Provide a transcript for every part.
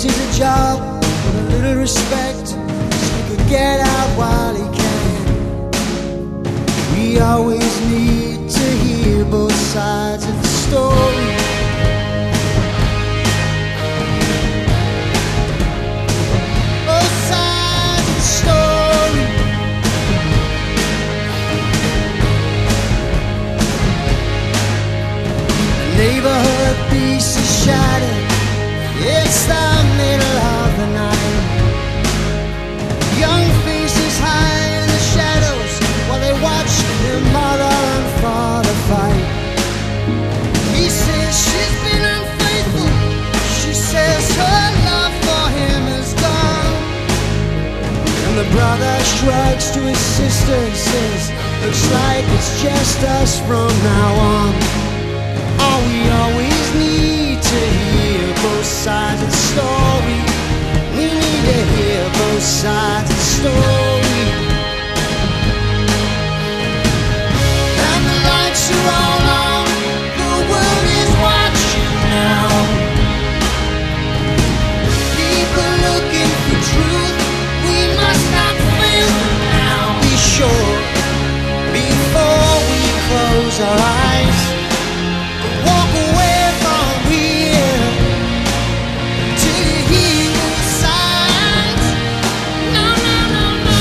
needs is a job with a little respect, so he could get out while he can. We always need to hear both sides of the story. Both sides of the story. The neighborhood peace is shattered. It's the middle of the night. Young faces hide in the shadows while they watch their mother and father fight. He says she's been unfaithful. She says her love for him is gone. And the brother shrugs to his sister and says, looks like it's just us from now on. All we always need to hear both sides of the story. We need to hear both sides of the story. And the lights are all on. The world is watching now. People looking for truth. We must not fail them now. Be sure before we close our eyes. Walk away from here till you hear the signs. No, no, no, no.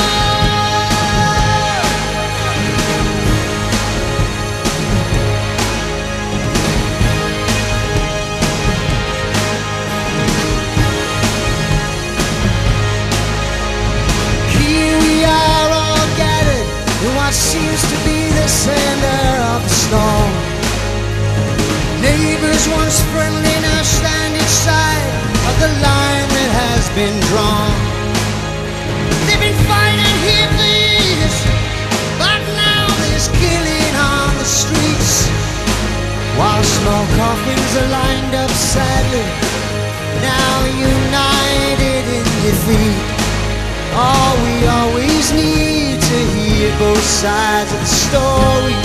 Here we are all gathered in what seems to be the center of the storm. Neighbors once friendly now stand each side of the line that has been drawn. They've been fighting here for years, but now there's killing on the streets. While small coffins are lined up sadly, now united in defeat. All we always need to hear both sides of the story.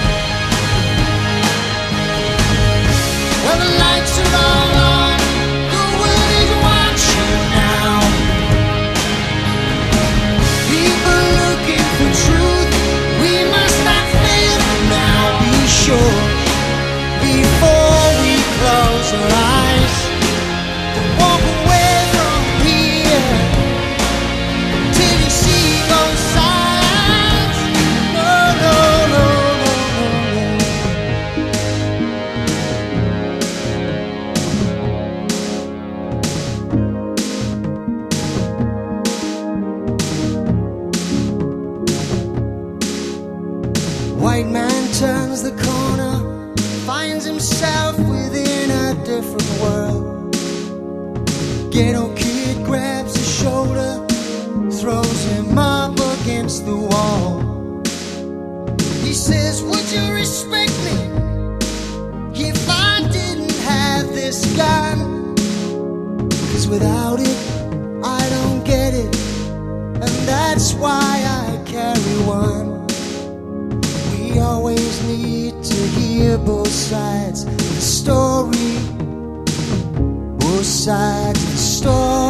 Well, the lights are all on. The world is watching now. People looking for truth. We must not fail them now. Be sure before we close our eyes. Walk away from here till you see both sides. No, no, no, no, no, no. White man turns the corner, finds himself within a different world. Ghetto kid grabs his shoulder, throws him up against the wall. He says, would you respect me if I didn't have this gun? 'Cause without it, I don't get it, and that's why I carry one. We always need to hear both sides of the story. Both sides of the story.